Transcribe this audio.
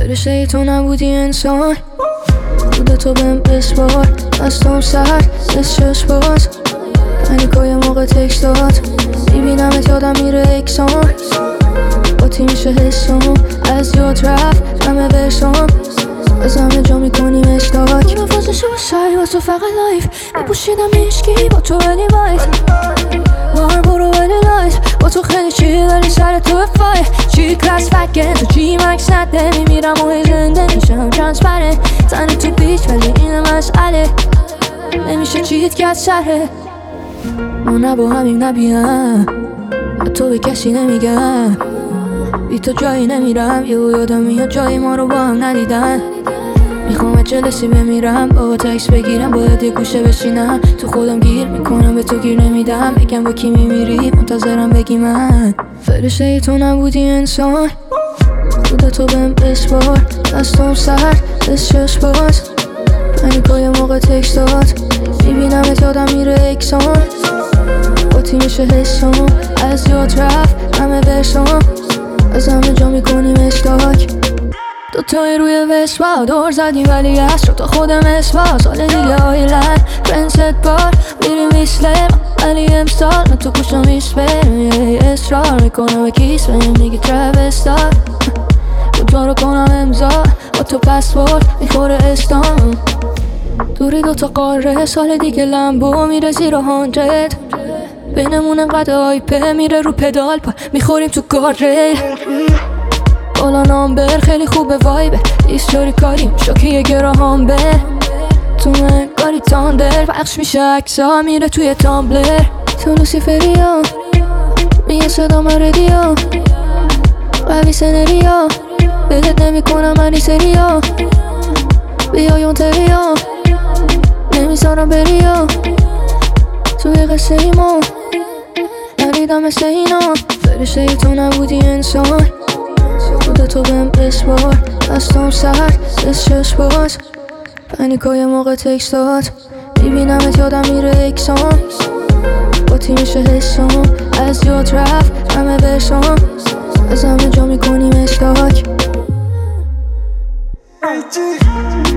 فرشته تو نبودی انسان، بوده تو بهم بسپار، دستم سر چشم باز، پنیکای موقع تکست داد، میبینمت یادم میره اکسان، با تی میشه حسام، از یاد رفت همه ورسام، از همه جا میکنیم اشتاک، نفازشو سعی با تو فقط لایف، نپوشیدم میشکی با تو ولی وایت، مار برو ولی لایت، با تو خیلی چی ولی سر تو فای، چی کلاس فکر تو چی مکس نده، میمیرم و زنده میشم ترانسپرنت، تنه تو بیچ ولی این مسئله، نمیشه چیت کرد سره، ما نه با همیم نبیم، تو به کسی نمیگم، بی تو جایی نمیرم، یادم میاد جایی ما رو با هم ندیدن، میخوام جلسی بمیرم، با تکس بگیرم، باید یه گوشه بشینم، تو خودم گیر میکنم به تو گیر نمیدم، بگم با کی میمیری منتظرم بگی من، فرشته تو نبودی انسان، بوده تو بهم بسپار، دستم سر چشم باز، پنیکای موقع تکست داد، میبینمت یادم میره اکسان، با تی میشه حسام، از یاد رفت همه ورسام، از همه جا میکنیم اشتاک، دوتای روی وسپا دور زدیم ولی از شد تا خودم اسپا، سال دیگه آیلن پرنست بار میریم ویسلر، ولی امسال من تو کشم میسپرم، اصرار میکنم به کیس بهم میگه ترابستار، کجا رو کنم امضا با تو پسپورت میخوره استان، دوری دوتا قاره، سال دیگه لمبو میره زیر 100، بینمون انقدر آیپه میره رو پدال پا میخوریم تو گارریل، بالا نامبر خیلی خوبه وایبه، ایستوری کاریم شاکی گراهام بر، تو من کاری تاندر پخش میشه اکسا میره توی تامبلر، تو لوسیفریا میگه صدا من ردیا، قوی سنریا بهت نمی کنم منی سریا، بیایون تریا نمیذارم بریا، توی قصه ایما ندیدم مثل اینا، فرشته تو نبودی انسان، بوده تو بهم بسپار، دستم سر چشم باز، پنیکای موقع تکست داد، میبینمت یادم میره اکسان، با تی میشه حسام، از یاد رفت همه ورسام، از همه جا میکنیم اشتاک.